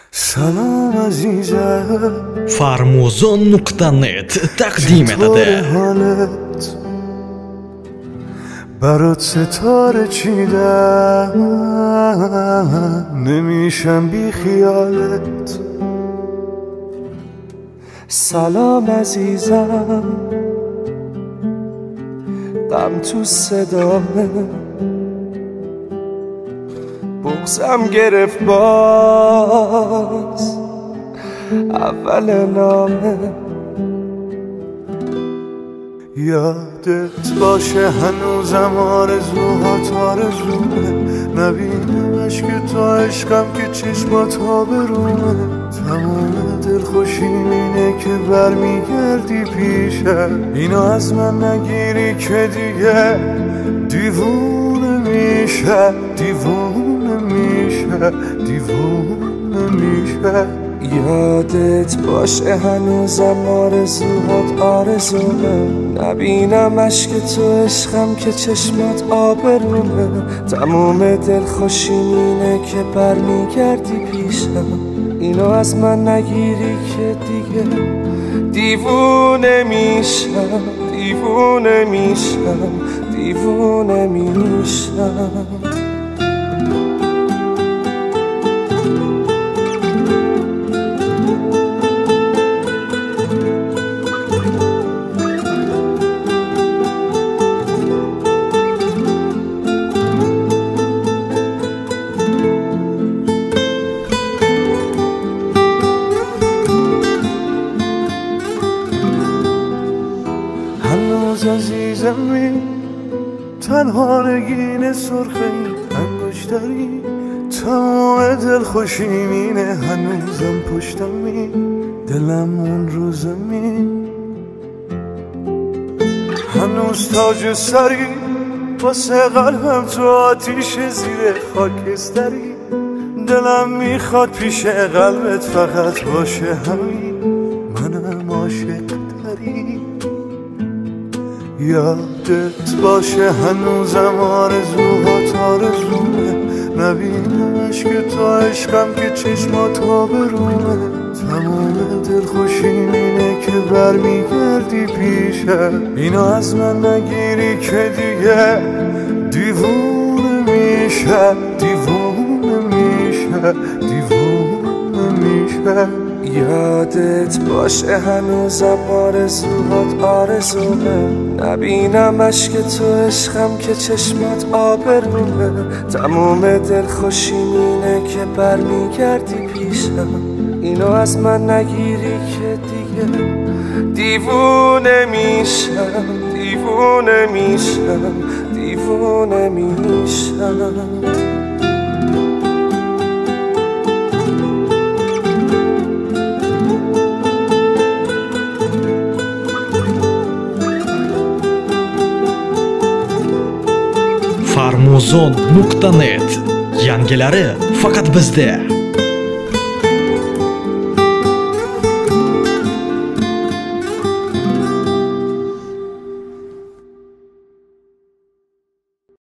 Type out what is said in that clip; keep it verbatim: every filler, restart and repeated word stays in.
Salom azizam, farmuzon nuqta net taqdim etadi. برات ستاره چیدم، نمیشم بی خیالت. سلام عزیزم، غم تو صدامه، بغزم گرفت باز اول نامه. یادت باشه هنوزم آرزوهات آرزومه، نبینمش که تو عشقم که چشمات آبرومه. تمام دلخوشیم اینه که برمیگردی پیشم، اینو از من نگیری که دیگه دیوونه میشه، دیوونه میشه، دیوونه میشه. یادت باشه هنوزم آرزوهات آرزومه، نبینمش که تو عشقم که چشمات آبرومه. تموم دلخوشیم اینه که برمیگردی پیشم، اینو از من نگیری که دیگه دیوونه میشم، دیوونه میشم، دیوونه میشم. هنوز عزیزمی، تنها نگین سرخی انگشتری، تمام دلخوشیم اینه هنوزم پشتمی، دلم اون رو زمین. هنوز تاج سری واسه قلبم تو آتیش زیر خاکستری، دلم میخواد پیش قلبت فقط باشه همین، منم عاشق داری. یادت باشه هنوزم آرزوهات آرزومه، نبینمش که تو عشقم که چشمات آبرومه. تمام دلخوشیم اینه که برمیگردی پیشم، اینو از من نگیری که دیگه دیوونه میشه، دیوونه میشه، دیوونه میشه. یادت باشه هنوزم آرزوهات آرزومه، نبینمش که تو عشقم که چشمات آبرومه. تموم دلخوشیم اینه که برمیگردی پیشم، اینو از من نگیری که دیگه دیوونه میشم، دیوونه میشم، دیوونه میشم. farmuzon nuqta net yangilari faqat bizda.